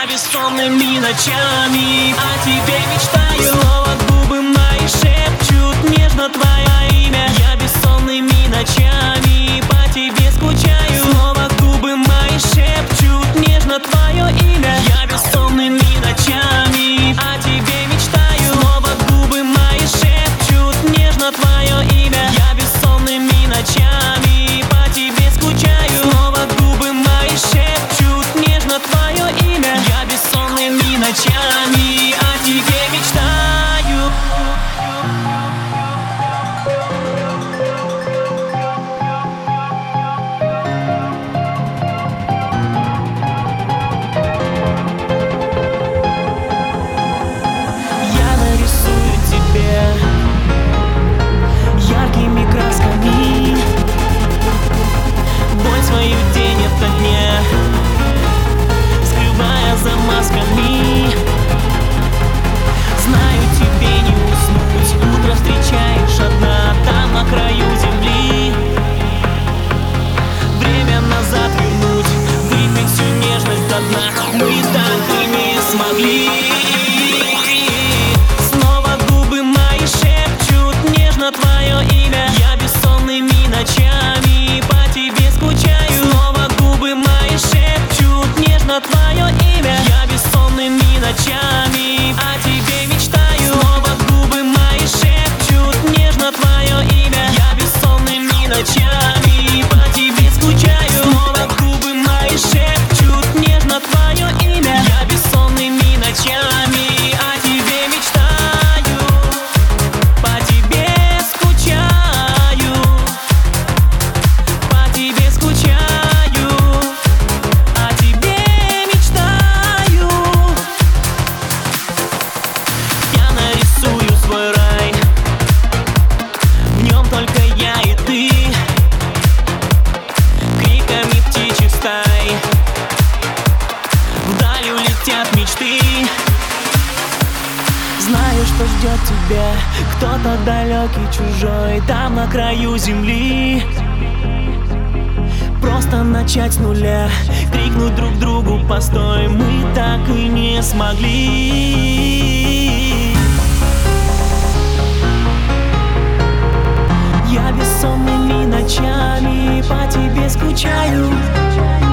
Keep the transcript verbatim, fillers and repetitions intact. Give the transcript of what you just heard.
бессонными ночами о тебе мечтаю. Снова губы мои шепчут нежно твое имя. Я бессонными ночами по тебе скучаю. Снова губы мои шепчут нежно твое имя. Я бессонными ночами о тебе мечтаю. Снова губы мои шепчут нежно твое имя. Я бессонными ночами по тебе скучаю. Снова губы мои шепчут нежно твое имя. Я бессонными ночами о тебе мечтаю. Я нарисую тебе яркими красками боль свою день ото дня, скрывая за масками. Знаю, тебе не уснуть, утро встречаешь одна там на краю земли. Время назад вернуть, выпить всю нежность до дна. Мы так и не смогли. Снова губы мои шепчут нежно твое имя. Я бессонными ночами по тебе скучаю. Снова губы мои шепчут нежно твое имя. Я бессонными ночами о тебе мечтаю. Снова губы мои шепчут нежно твое имя. Я бессонными ночами по тебе скучаю. Снова губы мои шепчут нежно твое имя. Я бессонными ночами о тебе мечтаю. По тебе скучаю. По тебе скучаю. О тебе мечтаю. Я нарисую свой рай. В нем только я и ты. Криками птичьих стай вдаль улетят мечты. Знаю, что ждет тебя кто-то далекий, чужой, там на краю земли. Просто начать с нуля, крикнуть друг другу постой. Мы так и не смогли. Я бессонными ночами по тебе скучаю.